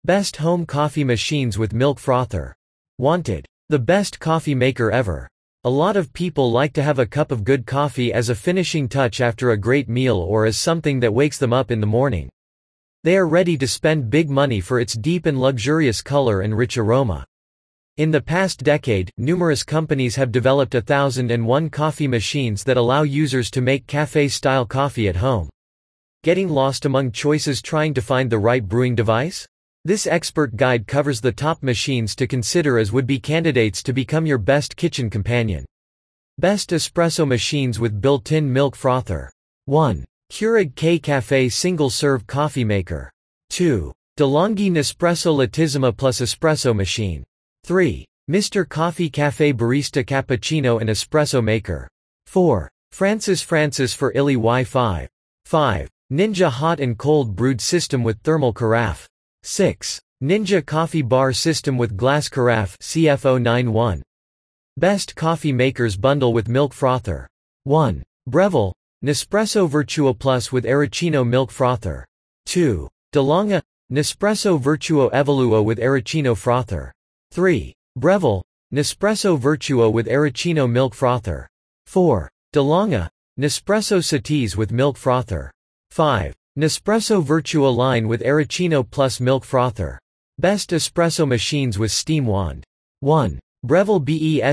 Best home coffee machines with milk frother. Wanted. The best coffee maker ever. A lot of people like to have a cup of good coffee as a finishing touch after a great meal or as something that wakes them up in the morning. They are ready to spend big money for its deep and luxurious color and rich aroma. In the past decade, numerous companies have developed 1001 coffee machines that allow users to make cafe-style coffee at home. Getting lost among choices trying to find the right brewing device? This expert guide covers the top machines to consider as would-be candidates to become your best kitchen companion. Best espresso machines with built-in milk frother. 1. Keurig K-Cafe Single-Serve Coffee Maker. 2. DeLonghi Nespresso Latissima Plus Espresso Machine. 3. Mr. Coffee Cafe Barista Cappuccino and Espresso Maker. 4. Francis for Illy Y5. 5. Ninja Hot and Cold Brewed System with Thermal Carafe. 6. Ninja Coffee Bar System with Glass Carafe CF091. Best Coffee Makers Bundle with Milk Frother. 1. Breville Nespresso Virtuo Plus with Arancino Milk Frother. 2. DeLonghi Nespresso Virtuo Evoluo with Arancino Frother. 3. Breville Nespresso Virtuo with Arancino Milk Frother. 4. DeLonghi Nespresso Saties with Milk Frother. 5. Nespresso Virtuo Line with Arancino Plus Milk Frother. Best espresso machines with steam wand. 1. Breville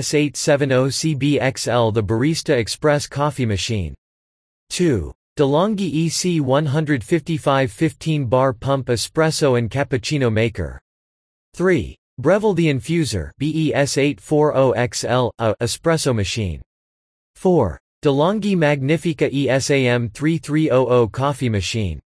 BES870CBXL The Barista Express Coffee Machine. 2. DeLonghi EC155 15-bar Pump Espresso and Cappuccino Maker. 3. Breville The Infuser BES840XL, a espresso machine. 4. DeLonghi Magnifica ESAM 3300 Coffee Machine.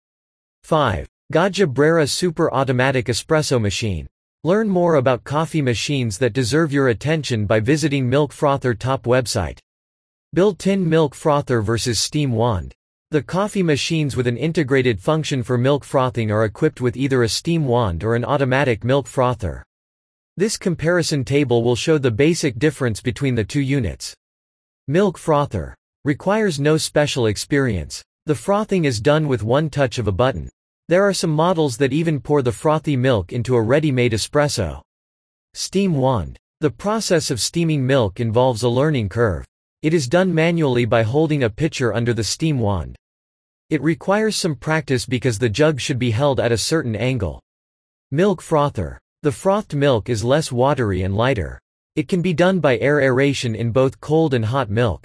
5. Gaggia Brera Super Automatic Espresso Machine. Learn more about coffee machines that deserve your attention by visiting Milk Frother top website. Built-in milk frother versus steam wand. The coffee machines with an integrated function for milk frothing are equipped with either a steam wand or an automatic milk frother. This comparison table will show the basic difference between the two units. Milk frother. Requires no special experience. The frothing is done with one touch of a button. There are some models that even pour the frothy milk into a ready-made espresso. Steam wand. The process of steaming milk involves a learning curve. It is done manually by holding a pitcher under the steam wand. It requires some practice because the jug should be held at a certain angle. Milk frother. The frothed milk is less watery and lighter. It can be done by air aeration in both cold and hot milk.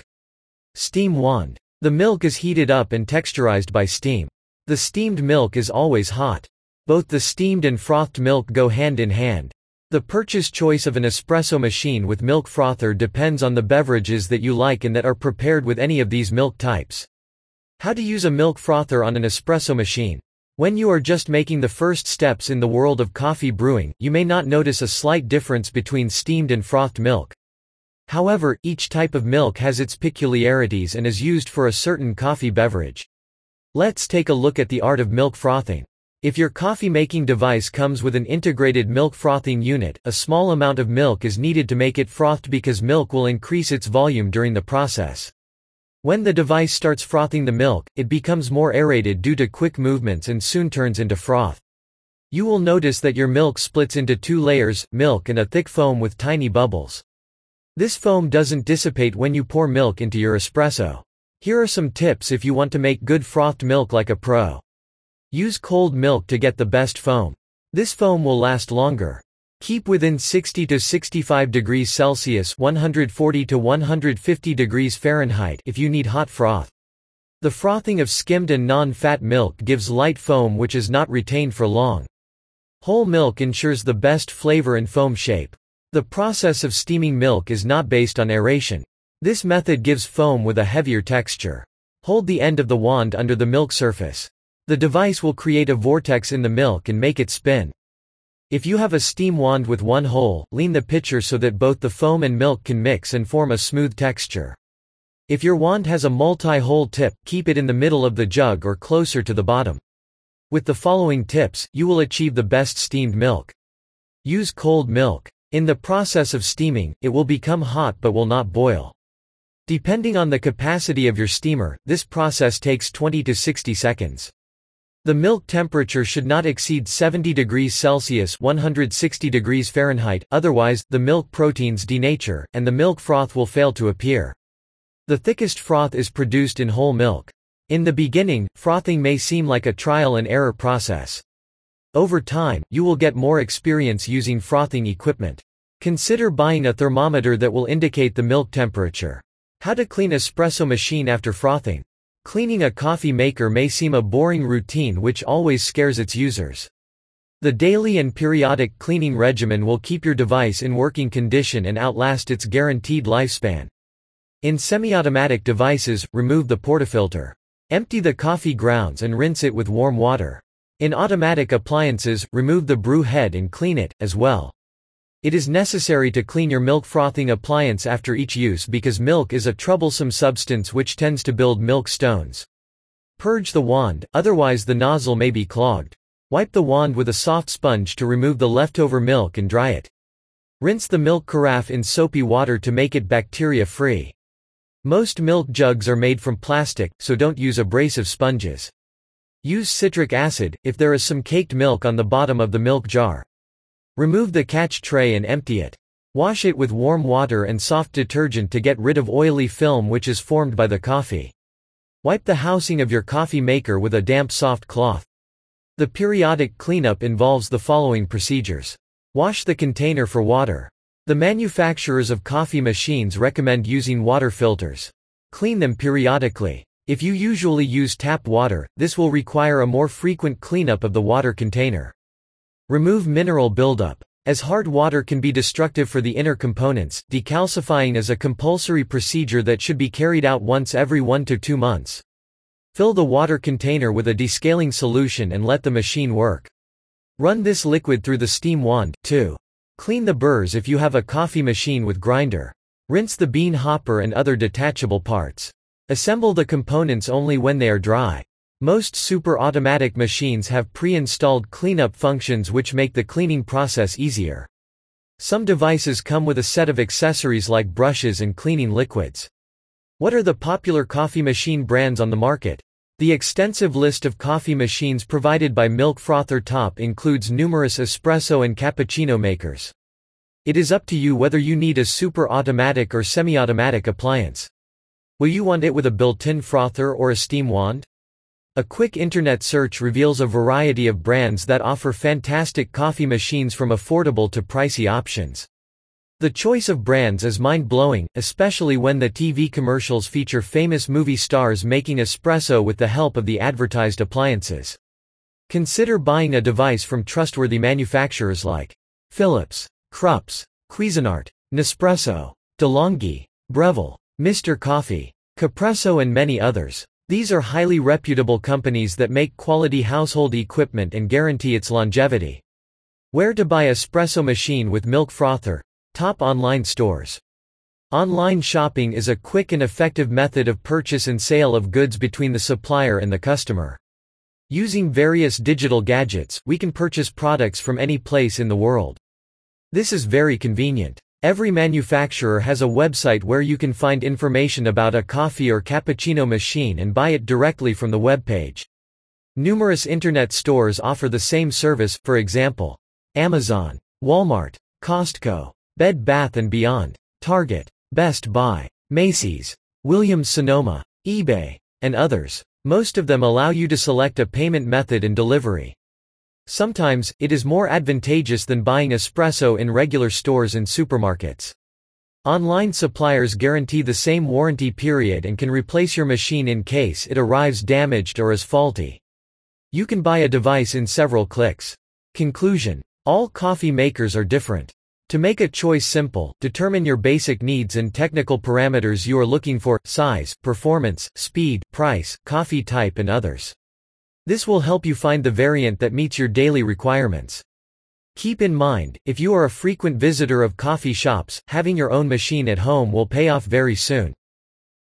Steam wand. The milk is heated up and texturized by steam. The steamed milk is always hot. Both the steamed and frothed milk go hand in hand. The purchase choice of an espresso machine with milk frother depends on the beverages that you like and that are prepared with any of these milk types. How to use a milk frother on an espresso machine. When you are just making the first steps in the world of coffee brewing, you may not notice a slight difference between steamed and frothed milk. However, each type of milk has its peculiarities and is used for a certain coffee beverage. Let's take a look at the art of milk frothing. If your coffee-making device comes with an integrated milk frothing unit, a small amount of milk is needed to make it frothed because milk will increase its volume during the process. When the device starts frothing the milk, it becomes more aerated due to quick movements and soon turns into froth. You will notice that your milk splits into two layers, milk and a thick foam with tiny bubbles. This foam doesn't dissipate when you pour milk into your espresso. Here are some tips if you want to make good frothed milk like a pro. Use cold milk to get the best foam. This foam will last longer. Keep within 60 to 65 degrees Celsius (140 to 150 degrees Fahrenheit) if you need hot froth. The frothing of skimmed and non-fat milk gives light foam which is not retained for long. Whole milk ensures the best flavor and foam shape. The process of steaming milk is not based on aeration. This method gives foam with a heavier texture. Hold the end of the wand under the milk surface. The device will create a vortex in the milk and make it spin. If you have a steam wand with one hole, lean the pitcher so that both the foam and milk can mix and form a smooth texture. If your wand has a multi-hole tip, keep it in the middle of the jug or closer to the bottom. With the following tips, you will achieve the best steamed milk. Use cold milk. In the process of steaming, it will become hot but will not boil. Depending on the capacity of your steamer, this process takes 20 to 60 seconds. The milk temperature should not exceed 70 degrees Celsius (160 degrees Fahrenheit), otherwise, the milk proteins denature, and the milk froth will fail to appear. The thickest froth is produced in whole milk. In the beginning, frothing may seem like a trial and error process. Over time, you will get more experience using frothing equipment. Consider buying a thermometer that will indicate the milk temperature. How to clean espresso machine after frothing. Cleaning a coffee maker may seem a boring routine which always scares its users. The daily and periodic cleaning regimen will keep your device in working condition and outlast its guaranteed lifespan. In semi-automatic devices, remove the portafilter. Empty the coffee grounds and rinse it with warm water. In automatic appliances, remove the brew head and clean it, as well. It is necessary to clean your milk frothing appliance after each use because milk is a troublesome substance which tends to build milk stones. Purge the wand, otherwise the nozzle may be clogged. Wipe the wand with a soft sponge to remove the leftover milk and dry it. Rinse the milk carafe in soapy water to make it bacteria-free. Most milk jugs are made from plastic, so don't use abrasive sponges. Use citric acid, if there is some caked milk on the bottom of the milk jar. Remove the catch tray and empty it. Wash it with warm water and soft detergent to get rid of oily film which is formed by the coffee. Wipe the housing of your coffee maker with a damp soft cloth. The periodic cleanup involves the following procedures. Wash the container for water. The manufacturers of coffee machines recommend using water filters. Clean them periodically. If you usually use tap water, this will require a more frequent cleanup of the water container. Remove mineral buildup. As hard water can be destructive for the inner components, decalcifying is a compulsory procedure that should be carried out once every 1 to 2 months. Fill the water container with a descaling solution and let the machine work. Run this liquid through the steam wand, too. Clean the burrs if you have a coffee machine with grinder. Rinse the bean hopper and other detachable parts. Assemble the components only when they are dry. Most super automatic machines have pre-installed cleanup functions which make the cleaning process easier. Some devices come with a set of accessories like brushes and cleaning liquids. What are the popular coffee machine brands on the market? The extensive list of coffee machines provided by Milk Frother Top includes numerous espresso and cappuccino makers. It is up to you whether you need a super automatic or semi-automatic appliance. Will you want it with a built-in frother or a steam wand? A quick internet search reveals a variety of brands that offer fantastic coffee machines from affordable to pricey options. The choice of brands is mind-blowing, especially when the TV commercials feature famous movie stars making espresso with the help of the advertised appliances. Consider buying a device from trustworthy manufacturers like Philips, Krups, Cuisinart, Nespresso, DeLonghi, Breville, Mr. Coffee, Capresso and many others. These are highly reputable companies that make quality household equipment and guarantee its longevity. Where to buy espresso machine with Milk Frother? Top online stores. Online shopping is a quick and effective method of purchase and sale of goods between the supplier and the customer. Using various digital gadgets, we can purchase products from any place in the world. This is very convenient. Every manufacturer has a website where you can find information about a coffee or cappuccino machine and buy it directly from the web page. Numerous internet stores offer the same service, for example, Amazon, Walmart, Costco, Bed Bath & Beyond, Target, Best Buy, Macy's, Williams-Sonoma, eBay, and others. Most of them allow you to select a payment method and delivery. Sometimes, it is more advantageous than buying espresso in regular stores and supermarkets. Online suppliers guarantee the same warranty period and can replace your machine in case it arrives damaged or is faulty. You can buy a device in several clicks. Conclusion: all coffee makers are different. To make a choice simple, determine your basic needs and technical parameters you are looking for: size, performance, speed, price, coffee type and others. This will help you find the variant that meets your daily requirements. Keep in mind, if you are a frequent visitor of coffee shops, having your own machine at home will pay off very soon.